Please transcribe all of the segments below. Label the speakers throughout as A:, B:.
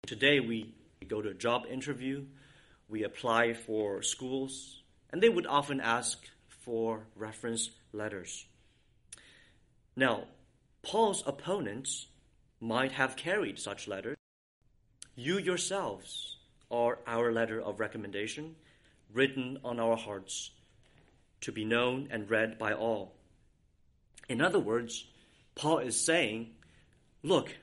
A: Today we go to a job interview, we apply for schools, and they would often ask for reference letters. Now, Paul's opponents might have carried such letters. You yourselves are our letter of recommendation, written on our hearts, to be known and read by all. In other words, Paul is saying, look,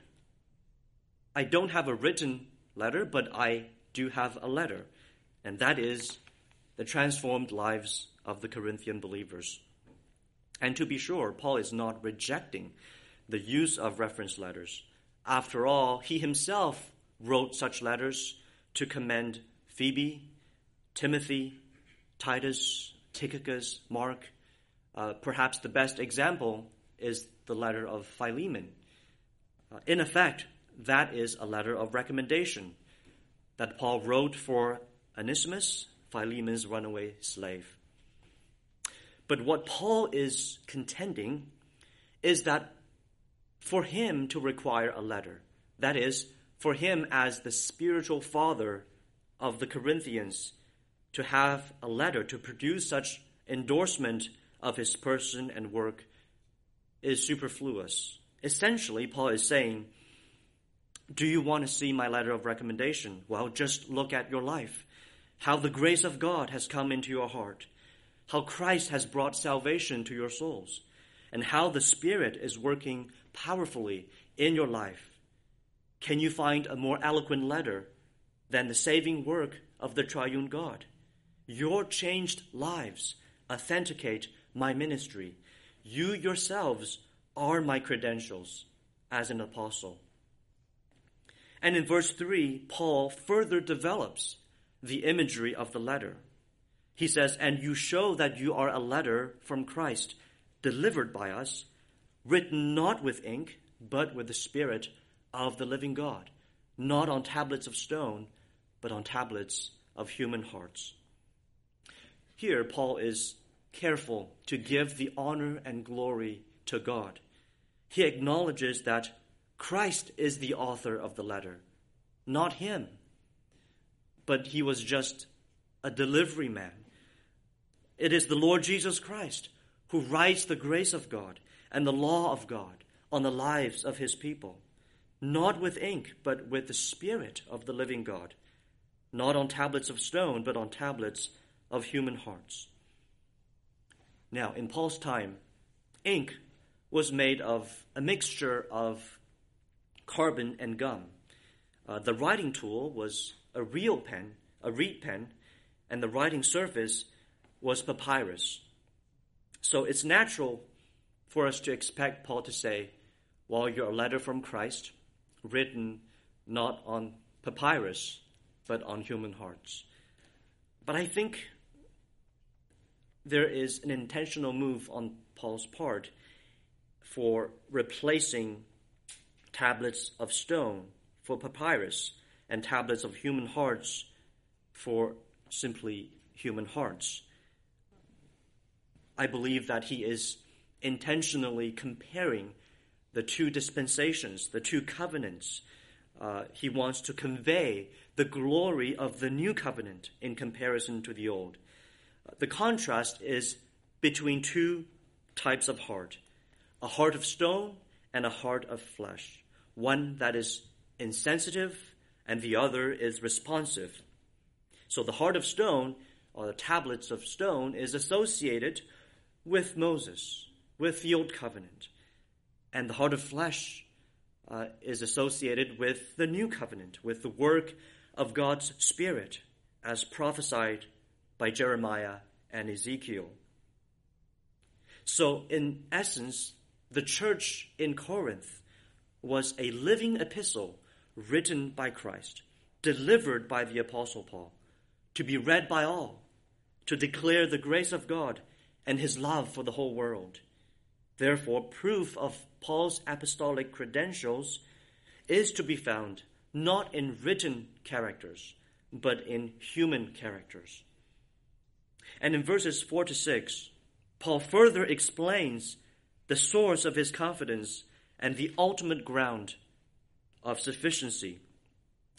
A: I don't have a written letter, but I do have a letter, and that is the transformed lives of the Corinthian believers. And to be sure, Paul is not rejecting the use of reference letters. After all, he himself wrote such letters to commend Phoebe, Timothy, Titus, Tychicus, Mark. Perhaps the best example is the letter of Philemon. In effect, that is a letter of recommendation that Paul wrote for Onesimus, Philemon's runaway slave. But what Paul is contending is that for him to require a letter, that is, for him as the spiritual father of the Corinthians to have a letter, to produce such endorsement of his person and work, is superfluous. Essentially, Paul is saying, do you want to see my letter of recommendation? Well, just look at your life. How the grace of God has come into your heart. How Christ has brought salvation to your souls. And how the Spirit is working powerfully in your life. Can you find a more eloquent letter than the saving work of the triune God? Your changed lives authenticate my ministry. You yourselves are my credentials as an apostle. And in verse 3, Paul further develops the imagery of the letter. He says, and you show that you are a letter from Christ, delivered by us, written not with ink, but with the Spirit of the living God, not on tablets of stone, but on tablets of human hearts. Here, Paul is careful to give the honor and glory to God. He acknowledges that Christ is the author of the letter, not him. But he was just a delivery man. It is the Lord Jesus Christ who writes the grace of God and the law of God on the lives of his people, not with ink, but with the Spirit of the living God, not on tablets of stone, but on tablets of human hearts. Now, in Paul's time, ink was made of a mixture of carbon and gum. The writing tool was a reed pen, and the writing surface was papyrus. So it's natural for us to expect Paul to say, well, you're a letter from Christ, written not on papyrus, but on human hearts. But I think there is an intentional move on Paul's part for replacing tablets of stone for papyrus and tablets of human hearts for simply human hearts. I believe that he is intentionally comparing the two dispensations, the two covenants. He wants to convey the glory of the new covenant in comparison to the old. The contrast is between two types of heart, a heart of stone and a heart of flesh, one that is insensitive and the other is responsive. So the heart of stone, or the tablets of stone, is associated with Moses, with the old covenant. And the heart of flesh is associated with the new covenant, with the work of God's Spirit, as prophesied by Jeremiah and Ezekiel. So in essence, the church in Corinth was a living epistle written by Christ, delivered by the Apostle Paul, to be read by all, to declare the grace of God and his love for the whole world. Therefore, proof of Paul's apostolic credentials is to be found not in written characters, but in human characters. And in verses 4 to 6, Paul further explains the source of his confidence and the ultimate ground of sufficiency.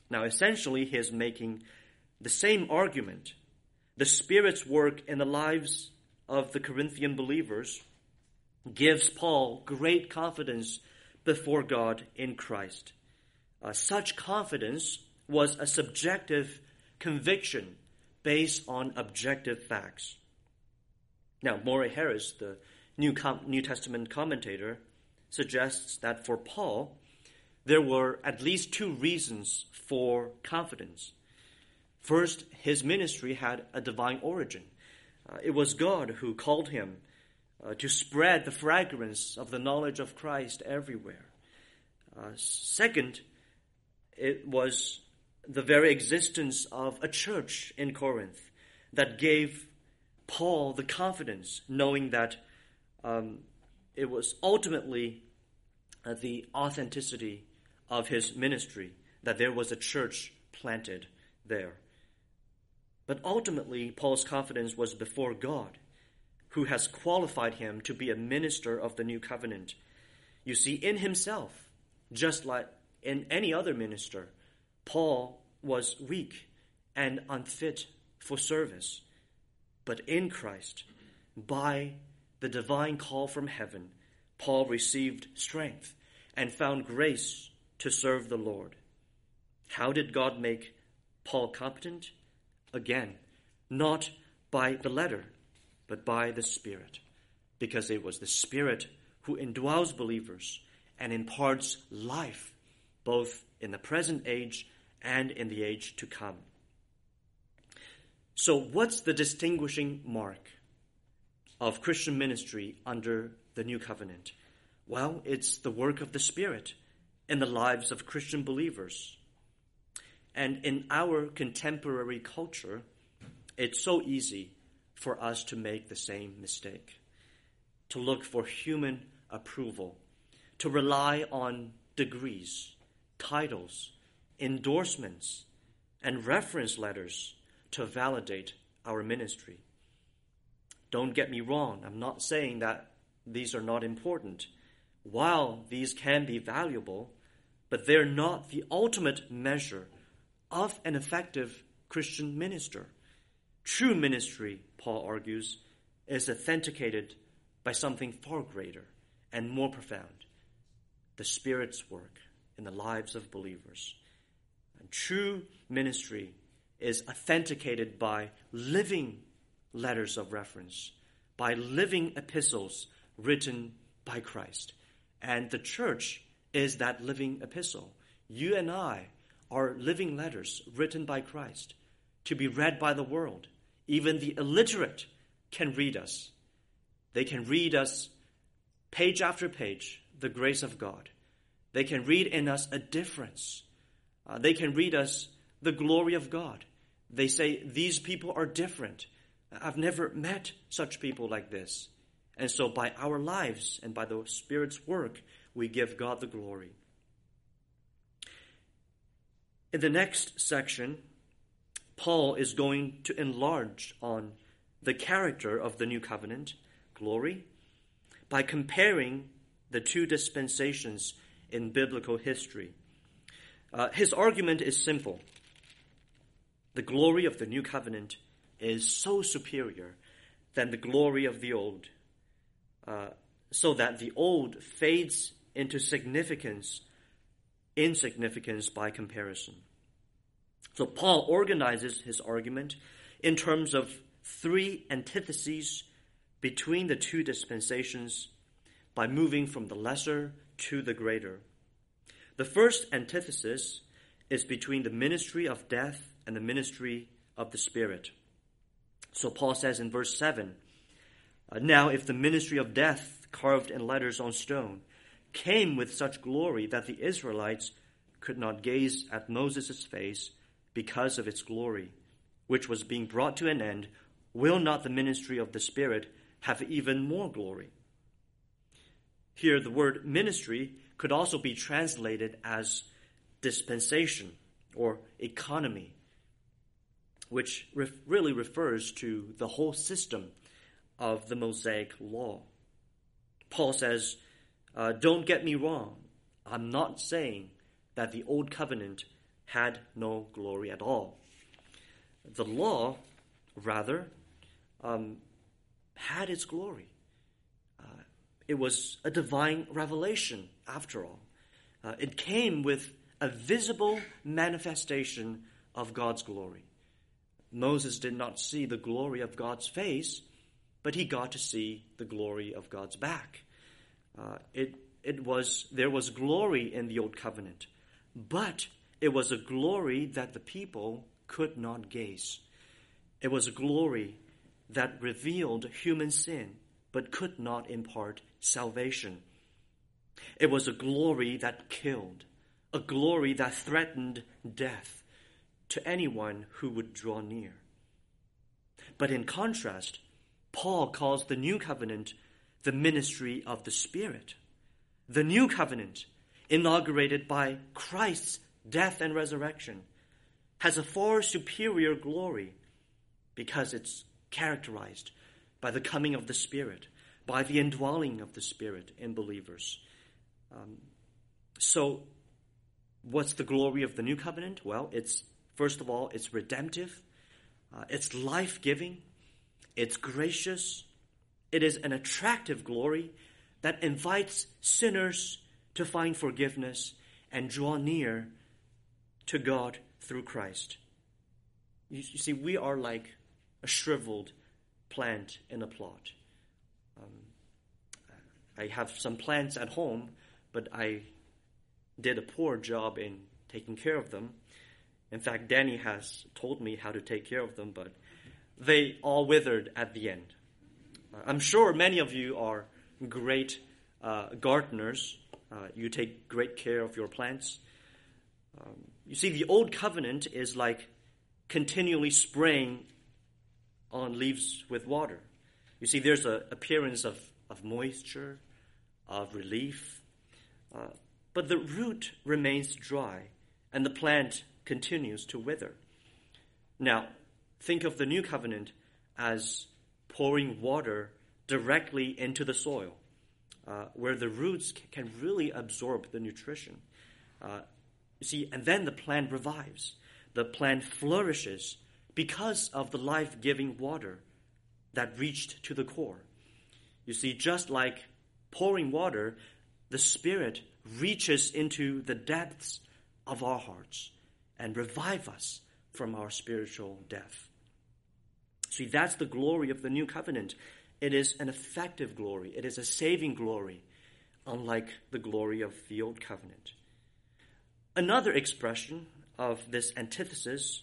A: Now, essentially, he is making the same argument. The Spirit's work in the lives of the Corinthian believers gives Paul great confidence before God in Christ. Such confidence was a subjective conviction based on objective facts. Now, Maury Harris, the New Testament commentator, suggests that for Paul, there were at least two reasons for confidence. First, his ministry had a divine origin. It was God who called him to spread the fragrance of the knowledge of Christ everywhere. Second, it was the very existence of a church in Corinth that gave Paul the confidence, knowing that it was ultimately the authenticity of his ministry, that there was a church planted there. But ultimately, Paul's confidence was before God, who has qualified him to be a minister of the new covenant. You see, in himself, just like in any other minister, Paul was weak and unfit for service. But in Christ, by the divine call from heaven, Paul received strength and found grace to serve the Lord. How did God make Paul competent? Again, not by the letter, but by the Spirit, because it was the Spirit who indwells believers and imparts life, both in the present age and in the age to come. So what's the distinguishing mark of Christian ministry under the New Covenant? Well, it's the work of the Spirit in the lives of Christian believers. And in our contemporary culture, it's so easy for us to make the same mistake, to look for human approval, to rely on degrees, titles, endorsements, and reference letters to validate our ministry. Don't get me wrong, I'm not saying that these are not important. While these can be valuable, but they're not the ultimate measure of an effective Christian minister. True ministry, Paul argues, is authenticated by something far greater and more profound, the Spirit's work in the lives of believers. And true ministry is authenticated by living letters of reference, by living epistles written by Christ. And the church is that living epistle. You and I are living letters written by Christ to be read by the world. Even the illiterate can read us. They can read us page after page, the grace of God. They can read in us a difference. They can read us the glory of God. They say, these people are different. I've never met such people like this. And so by our lives and by the Spirit's work, we give God the glory. In the next section, Paul is going to enlarge on the character of the new covenant, glory, by comparing the two dispensations in biblical history. His argument is simple. The glory of the new covenant is so superior than the glory of the old, so that the old fades into insignificance by comparison. So Paul organizes his argument in terms of three antitheses between the two dispensations by moving from the lesser to the greater. The first antithesis is between the ministry of death and the ministry of the Spirit. So Paul says in verse 7, now if the ministry of death carved in letters on stone came with such glory that the Israelites could not gaze at Moses' face because of its glory, which was being brought to an end, will not the ministry of the Spirit have even more glory? Here, the word ministry could also be translated as dispensation or economy, which really refers to the whole system of the Mosaic law. Paul says, don't get me wrong, I'm not saying that the old covenant had no glory at all. The law, rather, had its glory. It was a divine revelation, after all. It came with a visible manifestation of God's glory. Moses did not see the glory of God's face, but he got to see the glory of God's back. There was glory in the Old Covenant, but it was a glory that the people could not gaze. It was a glory that revealed human sin, but could not impart salvation. It was a glory that killed, a glory that threatened death to anyone who would draw near. But in contrast, Paul calls the new covenant the ministry of the Spirit. The new covenant, inaugurated by Christ's death and resurrection, has a far superior glory because it's characterized by the coming of the Spirit, by the indwelling of the Spirit in believers. So, what's the glory of the new covenant? Well, first of all, it's redemptive, it's life-giving, it's gracious, it is an attractive glory that invites sinners to find forgiveness and draw near to God through Christ. You see, we are like a shriveled plant in a plot. I have some plants at home, but I did a poor job in taking care of them. In fact, Danny has told me how to take care of them, but they all withered at the end. I'm sure many of you are great gardeners. You take great care of your plants. You see, the old covenant is like continually spraying on leaves with water. You see, there's an appearance of moisture, of relief, but the root remains dry and the plant continues to wither. Now, think of the new covenant as pouring water directly into the soil, where the roots can really absorb the nutrition. You see, and then the plant revives. The plant flourishes because of the life-giving water that reached to the core. You see, just like pouring water, the Spirit reaches into the depths of our hearts and revive us from our spiritual death. See, that's the glory of the new covenant. It is an effective glory. It is a saving glory, unlike the glory of the old covenant. Another expression of this antithesis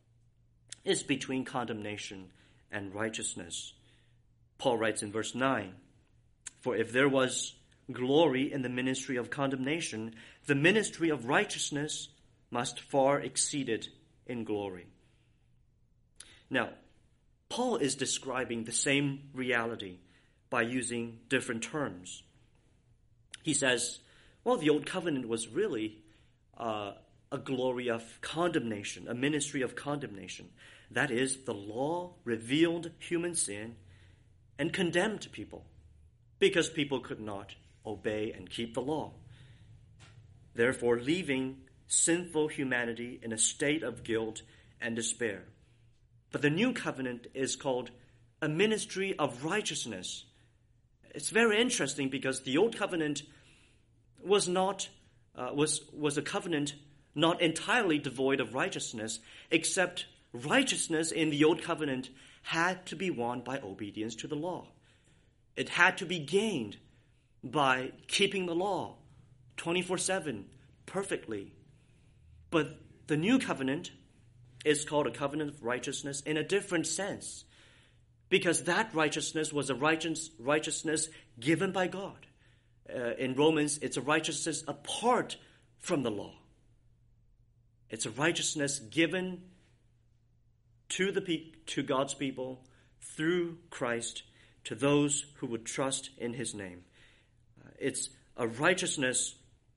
A: is between condemnation and righteousness. Paul writes in verse 9, "For if there was glory in the ministry of condemnation, the ministry of righteousness must far exceed it in glory." Now, Paul is describing the same reality by using different terms. He says, well, the old covenant was really a glory of condemnation, a ministry of condemnation. That is, the law revealed human sin and condemned people because people could not obey and keep the law, therefore leaving sinful humanity in a state of guilt and despair. But the new covenant is called a ministry of righteousness. It's very interesting because the old covenant was a covenant not entirely devoid of righteousness, except righteousness in the old covenant had to be won by obedience to the law. It had to be gained by keeping the law 24/7 perfectly. But the new covenant is called a covenant of righteousness in a different sense, because that righteousness was a righteousness given by God. In Romans, it's a righteousness apart from the law. It's a righteousness given to God's people through Christ to those who would trust in his name. It's a righteousness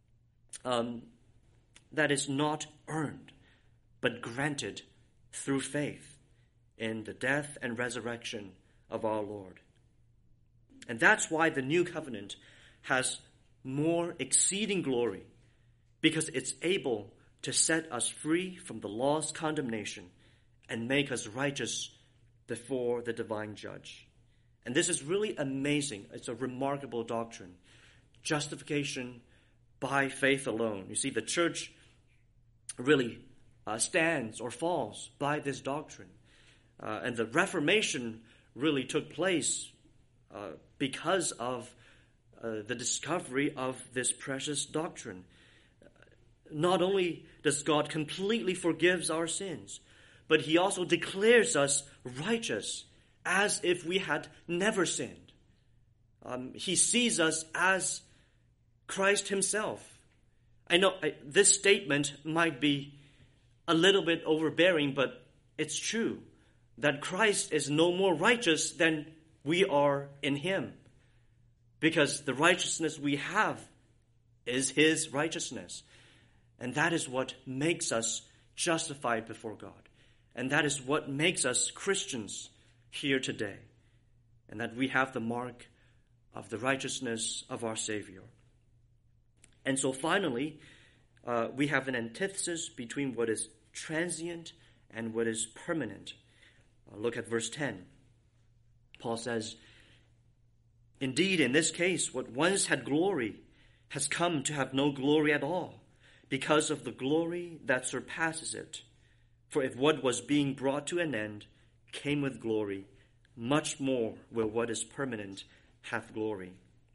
A: that is not earned, but granted through faith in the death and resurrection of our Lord. And that's why the new covenant has more exceeding glory, because it's able to set us free from the law's condemnation and make us righteous before the divine judge. And this is really amazing. It's a remarkable doctrine. Justification by faith alone. You see, the church really stands or falls by this doctrine. And the Reformation really took place because of the discovery of this precious doctrine. Not only does God completely forgive our sins, but he also declares us righteous as if we had never sinned. He sees us as Christ himself. I know this statement might be a little bit overbearing, but it's true that Christ is no more righteous than we are in him, because the righteousness we have is his righteousness. And that is what makes us justified before God. And that is what makes us Christians here today. And that we have the mark of the righteousness of our Savior. And so finally, we have an antithesis between what is transient and what is permanent. Look at verse 10. Paul says, "Indeed, in this case, what once had glory has come to have no glory at all, because of the glory that surpasses it. For if what was being brought to an end came with glory, much more will what is permanent have glory."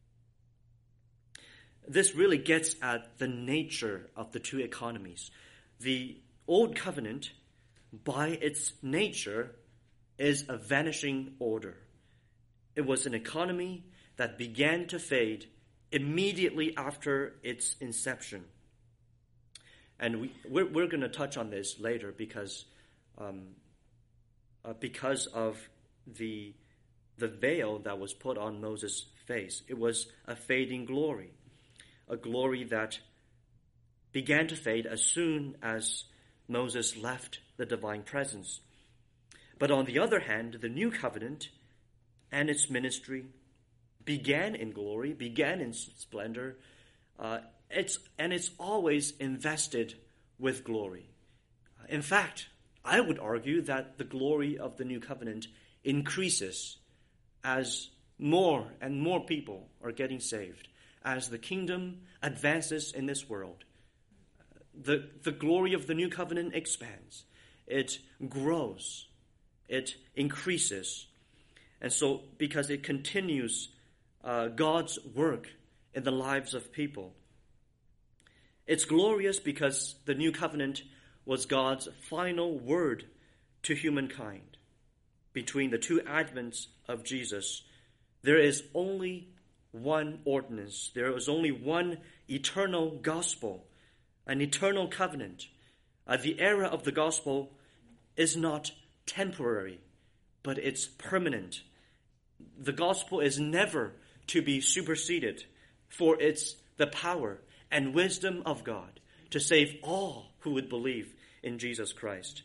A: This really gets at the nature of the two economies. The Old Covenant, by its nature, is a vanishing order. It was an economy that began to fade immediately after its inception. And we're going to touch on this later because of the veil that was put on Moses' face. It was a fading glory, a glory that began to fade as soon as Moses left the divine presence. But on the other hand, the new covenant and its ministry began in glory, began in splendor. It's always invested with glory. In fact, I would argue that the glory of the new covenant increases as more and more people are getting saved. As the kingdom advances in this world, the glory of the new covenant expands. It grows. It increases. And so, because it continues God's work in the lives of people. It's glorious because the new covenant was God's final word to humankind. Between the two advents of Jesus, there is only one ordinance. There is only one eternal gospel, an eternal covenant. The era of the gospel is not temporary, but it's permanent. The gospel is never to be superseded, for it's the power and wisdom of God to save all who would believe in Jesus Christ.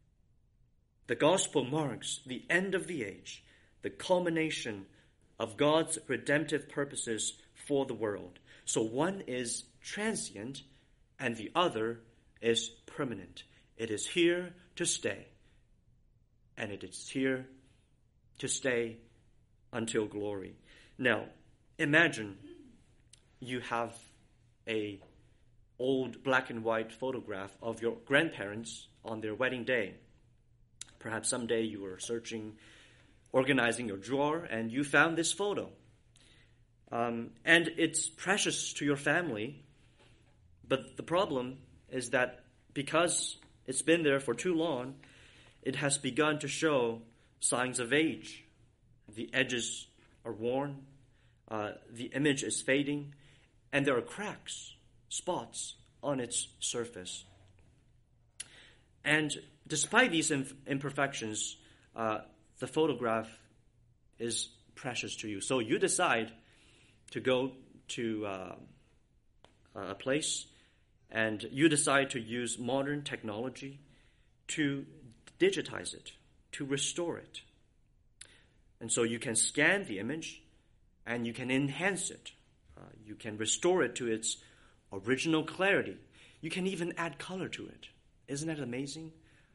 A: The gospel marks the end of the age, the culmination of God's redemptive purposes for the world. So one is transient and the other is permanent. It is here to stay, and it is here to stay until glory. Now, imagine you have a old black and white photograph of your grandparents on their wedding day. Perhaps someday you were searching, organizing your drawer, and you found this photo. And it's precious to your family, but the problem is that because it's been there for too long, it has begun to show signs of age. The edges are worn, the image is fading, and there are cracks, spots on its surface. And despite these imperfections, the photograph is precious to you. So you decide to go to a place, and you decide to use modern technology to digitize it, to restore it. And so you can scan the image, and you can enhance it. You can restore it to its original clarity. You can even add color to it. Isn't that amazing?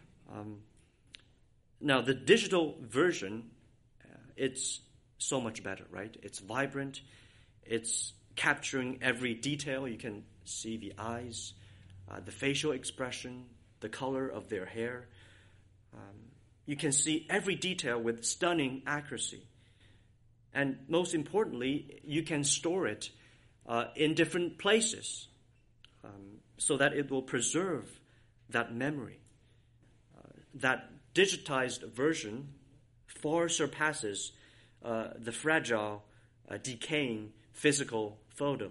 A: Now, the digital version, it's so much better, right? It's vibrant. It's capturing every detail. You can see the eyes, the facial expression, the color of their hair. You can see every detail with stunning accuracy. And most importantly, you can store it in different places so that it will preserve that memory. That digitized version far surpasses the fragile, decaying physical photo.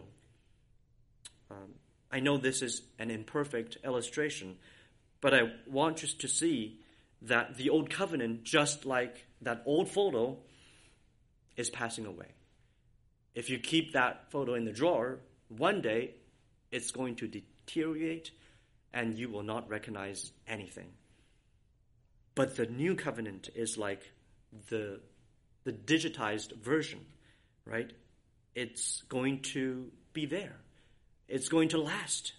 A: I know this is an imperfect illustration, but I want you to see that the old covenant, just like that old photo, is passing away. If you keep that photo in the drawer, one day it's going to deteriorate and you will not recognize anything. But the new covenant is like the digitized version, right? It's going to be there. It's going to last.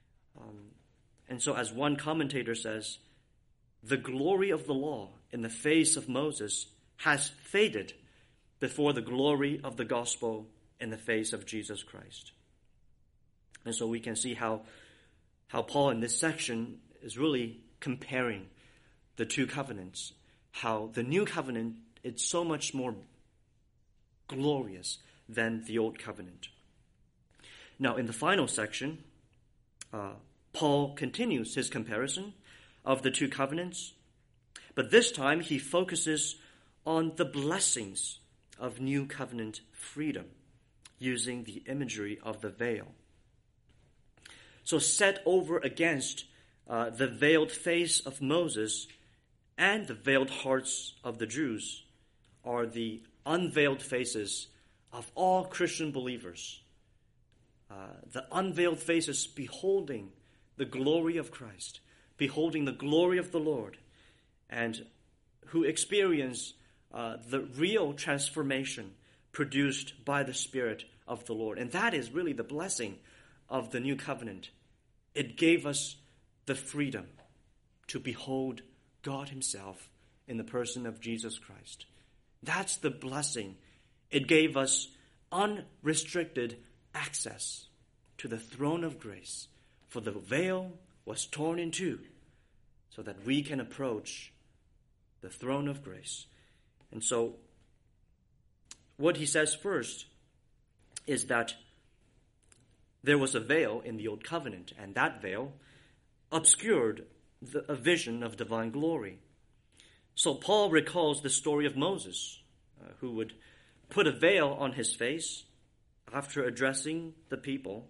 A: And so as one commentator says, the glory of the law in the face of Moses has faded before the glory of the gospel in the face of Jesus Christ. And so we can see how Paul in this section is really comparing the two covenants, how the new covenant is so much more glorious than the old covenant. Now, in the final section, Paul continues his comparison of the two covenants, but this time he focuses on the blessings of new covenant freedom using the imagery of the veil. So set over against the veiled face of Moses and the veiled hearts of the Jews are the unveiled faces of all Christian believers. The unveiled faces beholding the glory of Christ, beholding the glory of the Lord, and who experience the real transformation produced by the Spirit of the Lord. And that is really the blessing of the new covenant. It gave us the freedom to behold God himself in the person of Jesus Christ. That's the blessing. It gave us unrestricted access to the throne of grace, for the veil was torn in two so that we can approach the throne of grace. And so what he says first is that there was a veil in the old covenant, and that veil obscured a vision of divine glory. So Paul recalls the story of Moses, who would put a veil on his face after addressing the people.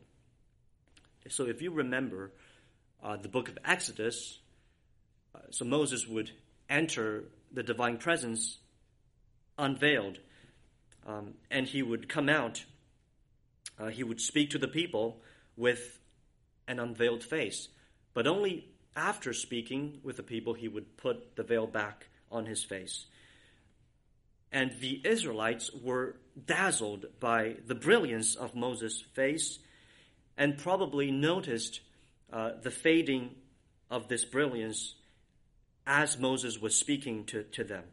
A: So if you remember the book of Exodus, so Moses would enter the divine presence unveiled, and he would come out. He would speak to the people with an unveiled face, but only after speaking with the people he would put the veil back on his face. And the Israelites were dazzled by the brilliance of Moses' face and probably noticed the fading of this brilliance as Moses was speaking to them.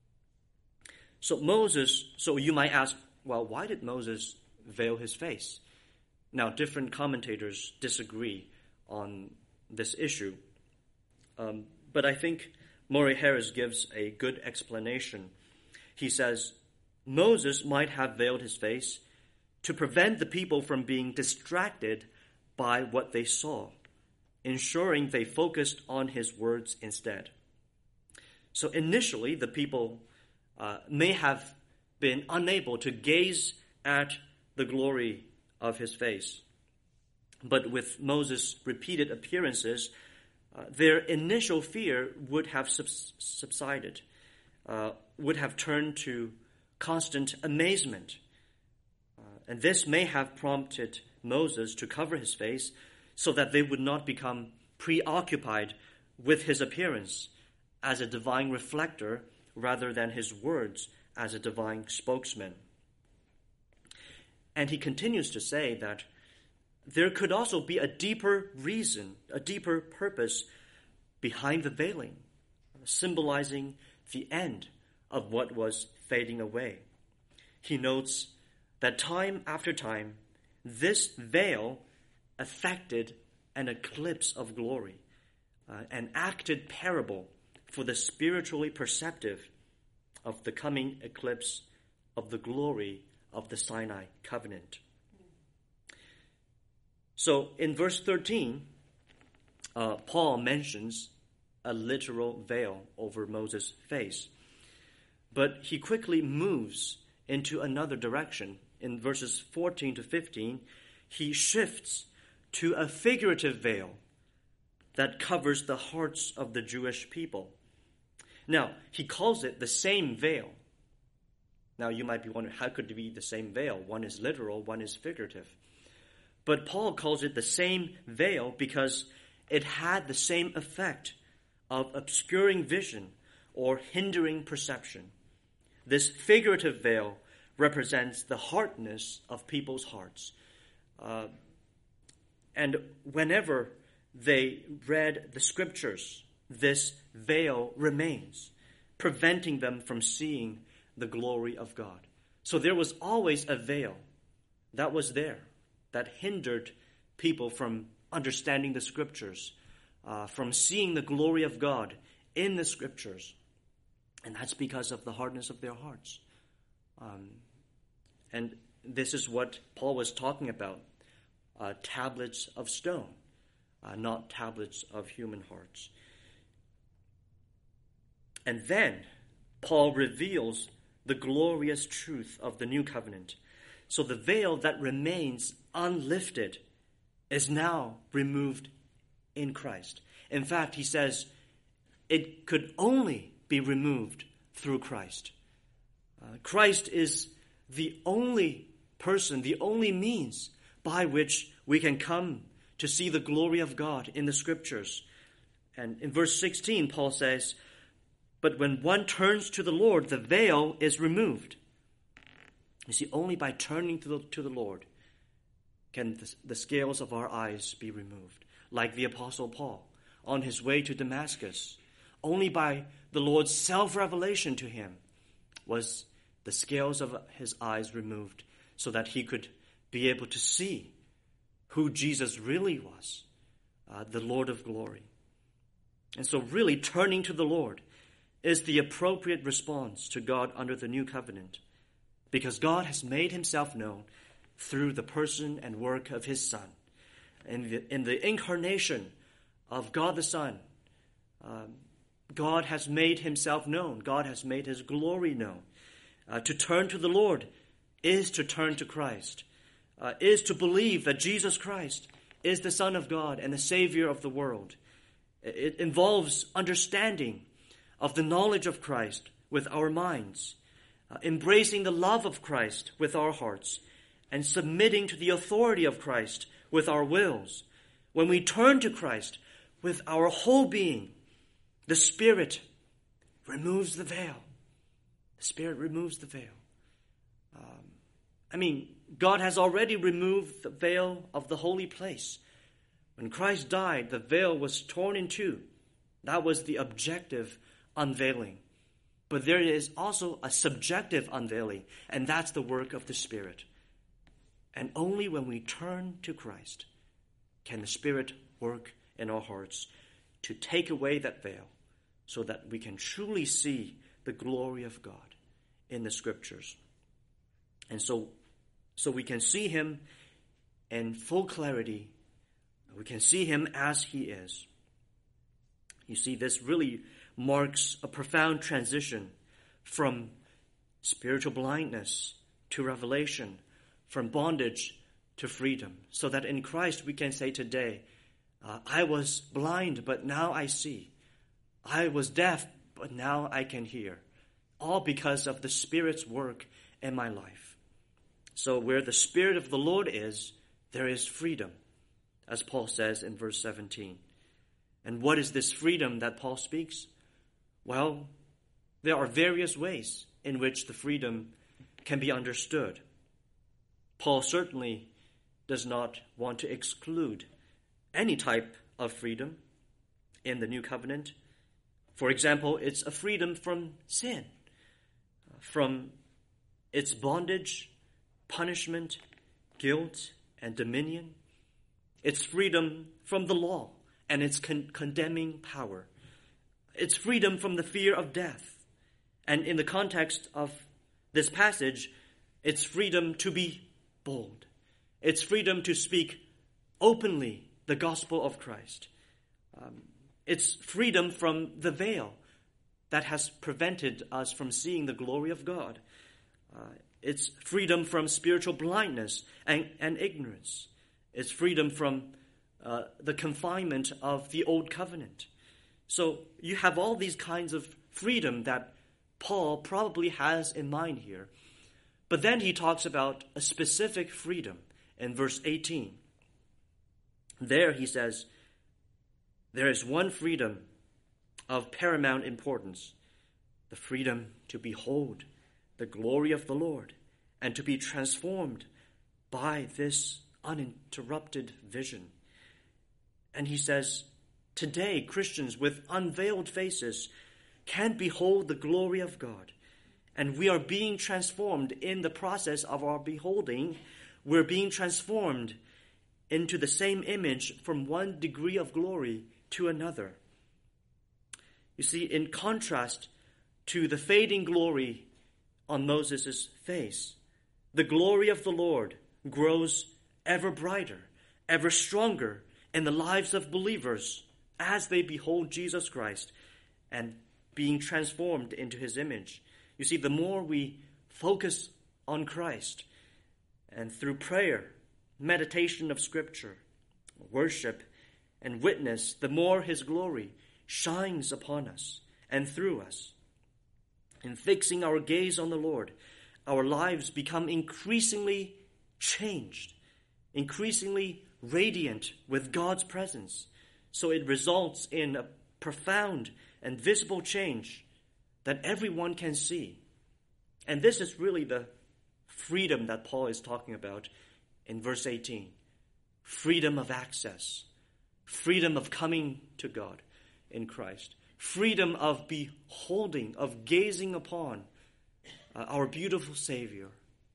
A: So you might ask, well, why did Moses veil his face? Now, different commentators disagree on this issue. But I think Murray Harris gives a good explanation. He says, Moses might have veiled his face to prevent the people from being distracted by what they saw, ensuring they focused on his words instead. So initially, the people may have been unable to gaze at the glory of his face. But with Moses' repeated appearances, their initial fear would have subsided, would have turned to constant amazement. And this may have prompted Moses to cover his face so that they would not become preoccupied with his appearance as a divine reflector rather than his words as a divine spokesman. And he continues to say that there could also be a deeper reason, a deeper purpose behind the veiling, symbolizing the end of what was fading away. He notes that time after time, this veil affected an eclipse of glory, an acted parable for the spiritually perceptive of the coming eclipse of the glory of the Sinai covenant. So in verse 13, Paul mentions a literal veil over Moses' face. But he quickly moves into another direction. In verses 14 to 15, he shifts to a figurative veil that covers the hearts of the Jewish people. Now, he calls it the same veil. Now, you might be wondering, how could it be the same veil? One is literal, one is figurative. But Paul calls it the same veil because it had the same effect of obscuring vision or hindering perception. This figurative veil represents the hardness of people's hearts. And whenever they read the scriptures, this veil remains, preventing them from seeing the glory of God. So there was always a veil that was there, that hindered people from understanding the scriptures, from seeing the glory of God in the scriptures. And that's because of the hardness of their hearts. And this is what Paul was talking about, tablets of stone, not tablets of human hearts. And then Paul reveals the glorious truth of the new covenant. So the veil that remains unlifted is now removed in Christ. In fact, he says it could only be removed through Christ. Christ is the only person, the only means by which we can come to see the glory of God in the scriptures. And in verse 16, Paul says, "But when one turns to the Lord, the veil is removed." You see, only by turning to the Lord can the scales of our eyes be removed. Like the Apostle Paul on his way to Damascus, only by the Lord's self-revelation to him was the scales of his eyes removed so that he could be able to see who Jesus really was, the Lord of glory. And so really turning to the Lord is the appropriate response to God under the new covenant, because God has made himself known through the person and work of his Son. In the incarnation of God the Son, God has made himself known. God has made his glory known. To turn to the Lord is to turn to Christ, is to believe that Jesus Christ is the Son of God and the Savior of the world. It involves understanding of the knowledge of Christ with our minds, embracing the love of Christ with our hearts, and submitting to the authority of Christ with our wills. When we turn to Christ with our whole being, the Spirit removes the veil. The Spirit removes the veil. God has already removed the veil of the holy place. When Christ died, the veil was torn in two. That was the objective unveiling. But there is also a subjective unveiling, and that's the work of the Spirit. And only when we turn to Christ can the Spirit work in our hearts to take away that veil so that we can truly see the glory of God in the scriptures. And so we can see him in full clarity. We can see him as he is. You see, this really marks a profound transition from spiritual blindness to revelation, from bondage to freedom, so that in Christ we can say today, I was blind, but now I see. I was deaf, but now I can hear. All because of the Spirit's work in my life. So where the Spirit of the Lord is, there is freedom, as Paul says in verse 17. And what is this freedom that Paul speaks? Well, there are various ways in which the freedom can be understood. Paul certainly does not want to exclude any type of freedom in the new covenant. For example, it's a freedom from sin, from its bondage, punishment, guilt, and dominion. It's freedom from the law and its condemning power. It's freedom from the fear of death. And in the context of this passage, it's freedom to be bold. It's freedom to speak openly the gospel of Christ. It's freedom from the veil that has prevented us from seeing the glory of God. It's freedom from spiritual blindness and ignorance. It's freedom from the confinement of the old covenant. So you have all these kinds of freedom that Paul probably has in mind here. But then he talks about a specific freedom in verse 18. There he says, there is one freedom of paramount importance, the freedom to behold the glory of the Lord and to be transformed by this uninterrupted vision. And he says, today Christians with unveiled faces can behold the glory of God. And we are being transformed in the process of our beholding. We're being transformed into the same image from one degree of glory to another. You see, in contrast to the fading glory on Moses' face, the glory of the Lord grows ever brighter, ever stronger in the lives of believers as they behold Jesus Christ and being transformed into his image. You see, the more we focus on Christ and through prayer, meditation of Scripture, worship, and witness, the more his glory shines upon us and through us. In fixing our gaze on the Lord, our lives become increasingly changed, increasingly radiant with God's presence. So it results in a profound and visible change that everyone can see. And this is really the freedom that Paul is talking about in verse 18. Freedom of access. Freedom of coming to God in Christ. Freedom of beholding, of gazing upon our beautiful Savior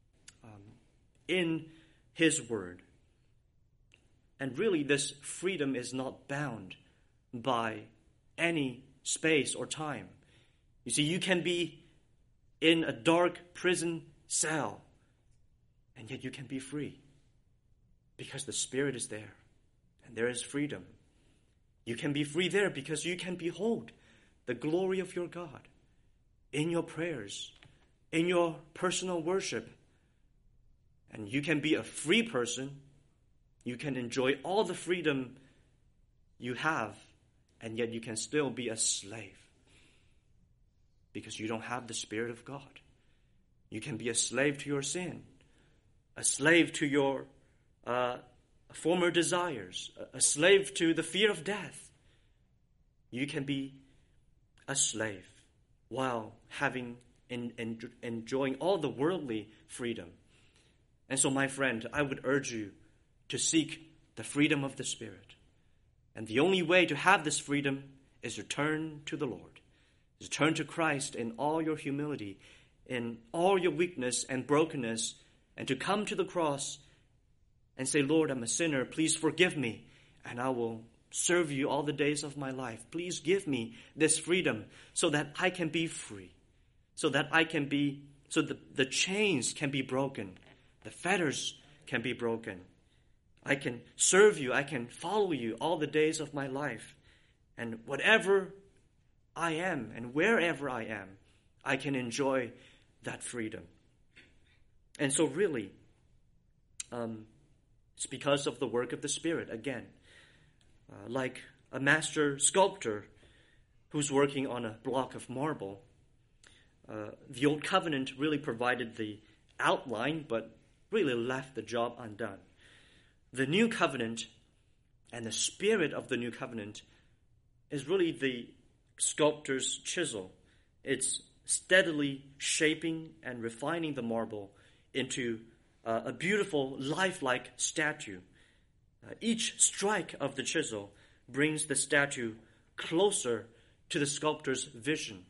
A: in his word. And really this freedom is not bound by any space or time. You see, you can be in a dark prison cell, and yet you can be free because the Spirit is there, and there is freedom. You can be free there because you can behold the glory of your God in your prayers, in your personal worship. And you can be a free person. You can enjoy all the freedom you have, and yet you can still be a slave because you don't have the Spirit of God. You can be a slave to your sin, a slave to your former desires, a slave to the fear of death. You can be a slave while enjoying all the worldly freedom. And so, my friend, I would urge you to seek the freedom of the Spirit. And the only way to have this freedom is to turn to the Lord, is to turn to Christ in all your humility, in all your weakness and brokenness, and to come to the cross and say, Lord, I'm a sinner. Please forgive me, and I will serve you all the days of my life. Please give me this freedom so that I can be free, so that the chains can be broken, the fetters can be broken. I can serve you, I can follow you all the days of my life. And whatever I am and wherever I am, I can enjoy that freedom. And so really, it's because of the work of the Spirit, again. Like a master sculptor who's working on a block of marble. The Old Covenant really provided the outline, but really left the job undone. The New Covenant and the Spirit of the New Covenant is really the sculptor's chisel. It's steadily shaping and refining the marble into a beautiful, lifelike statue. Each strike of the chisel brings the statue closer to the sculptor's vision.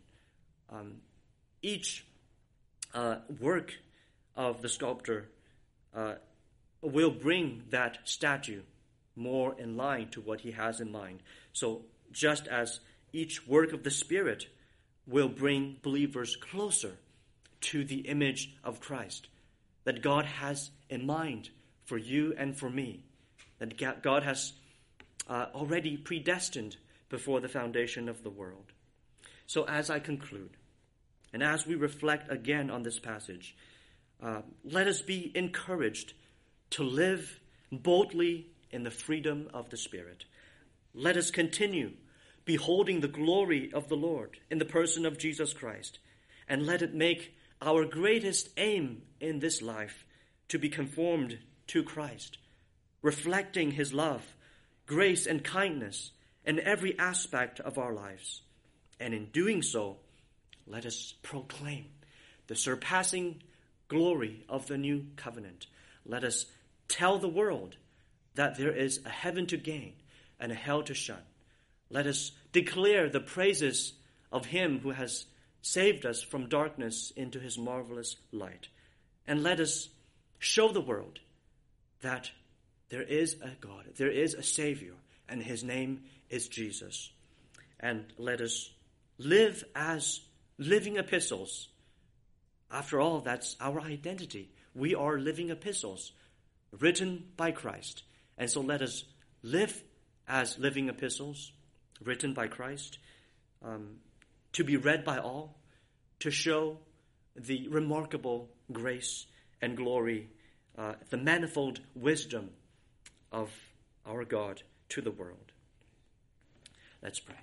A: Each work of the sculptor will bring that statue more in line to what he has in mind. So just as each work of the Spirit will bring believers closer to the image of Christ that God has in mind for you and for me, that God has already predestined before the foundation of the world. So as I conclude, and as we reflect again on this passage, let us be encouraged to live boldly in the freedom of the Spirit. Let us continue beholding the glory of the Lord in the person of Jesus Christ, and let it make our greatest aim in this life to be conformed to Christ, reflecting his love, grace, and kindness in every aspect of our lives. And in doing so, let us proclaim the surpassing glory of the new covenant. Let us tell the world that there is a heaven to gain and a hell to shun. Let us declare the praises of him who has saved us from darkness into his marvelous light. And let us show the world that there is a God, there is a Savior, and his name is Jesus. And let us live as living epistles. After all, that's our identity. We are living epistles written by Christ. And so let us live as living epistles written by Christ, to be read by all, to show the remarkable grace and glory, the manifold wisdom of our God to the world. Let's pray.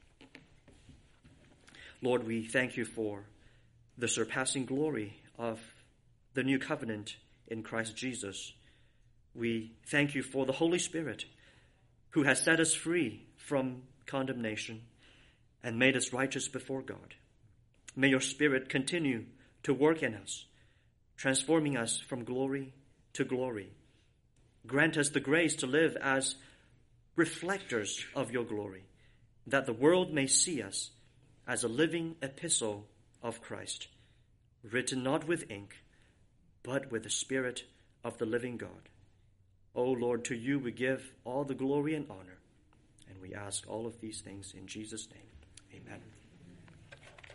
A: Lord, we thank you for the surpassing glory of the new covenant in Christ Jesus. We thank you for the Holy Spirit who has set us free from condemnation and made us righteous before God. May your Spirit continue to work in us, transforming us from glory to glory. Grant us the grace to live as reflectors of your glory, that the world may see us as a living epistle of Christ, written not with ink, but with the Spirit of the living God. O Lord, to you we give all the glory and honor, and we ask all of these things in Jesus' name. Amen.